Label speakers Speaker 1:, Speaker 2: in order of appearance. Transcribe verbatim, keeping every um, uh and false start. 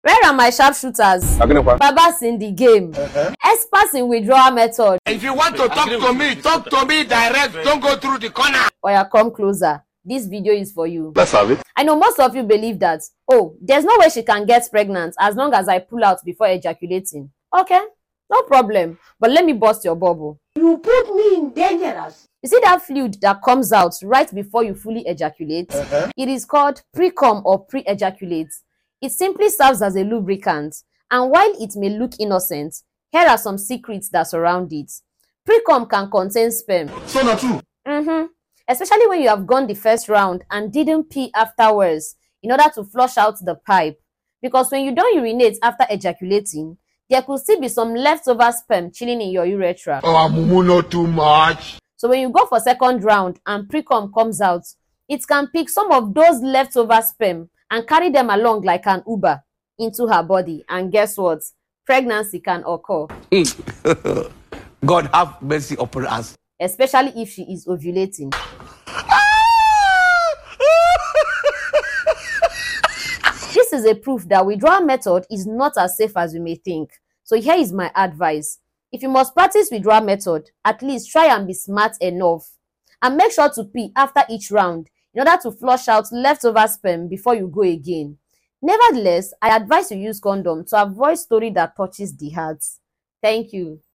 Speaker 1: Where are my sharpshooters? Babas in the game. Uh-huh. Experts in withdrawal method.
Speaker 2: If you want to talk to me, talk to me direct. Don't go through the corner.
Speaker 1: Oya, come closer. This video is for you.
Speaker 3: Let's have it.
Speaker 1: I know most of you believe that, oh, there's no way she can get pregnant as long as I pull out before ejaculating. Okay, no problem. But let me bust your bubble.
Speaker 4: You put me in dangerous.
Speaker 1: You see that fluid that comes out right before you fully ejaculate? Uh-huh. It is called pre-cum or pre-ejaculate. It simply serves as a lubricant. And while it may look innocent, here are some secrets that surround it. Pre-cum can contain sperm.
Speaker 3: So not true.
Speaker 1: Mm-hmm. Especially when you have gone the first round and didn't pee afterwards in order to flush out the pipe. Because when you don't urinate after ejaculating, there could still be some leftover sperm chilling in your urethra.
Speaker 2: Oh, mumu, not too much.
Speaker 1: So when you go for second round and pre-cum comes out, it can pick some of those leftover sperm and carry them along like an Uber into her body. And guess what? Pregnancy can occur.
Speaker 2: God have mercy upon us.
Speaker 1: Especially if she is ovulating. This is a proof that withdrawal method is not as safe as you may think. So here is my advice. If you must practice withdrawal method, at least try and be smart enough. And make sure to pee after each round in order to flush out leftover sperm before you go again. Nevertheless, I advise you use condom to avoid story that touches the heart. Thank you.